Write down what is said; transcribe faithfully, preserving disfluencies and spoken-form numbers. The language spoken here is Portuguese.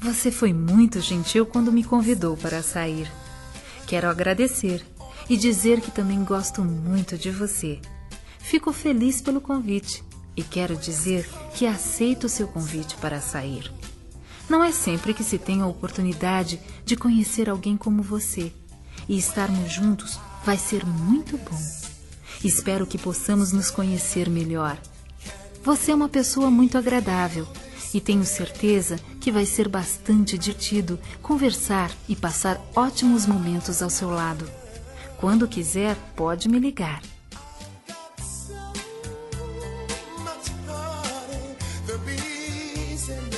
Você foi muito gentil quando me convidou para sair. Quero agradecer e dizer que também gosto muito de você. Fico feliz pelo convite e quero dizer que aceito o seu convite para sair. Não é sempre que se tem a oportunidade de conhecer alguém como você, e estarmos juntos vai ser muito bom. Espero que possamos nos conhecer melhor. Você é uma pessoa muito agradável e tenho certeza que vai ser bastante divertido conversar e passar ótimos momentos ao seu lado. Quando quiser, pode me ligar. The bees and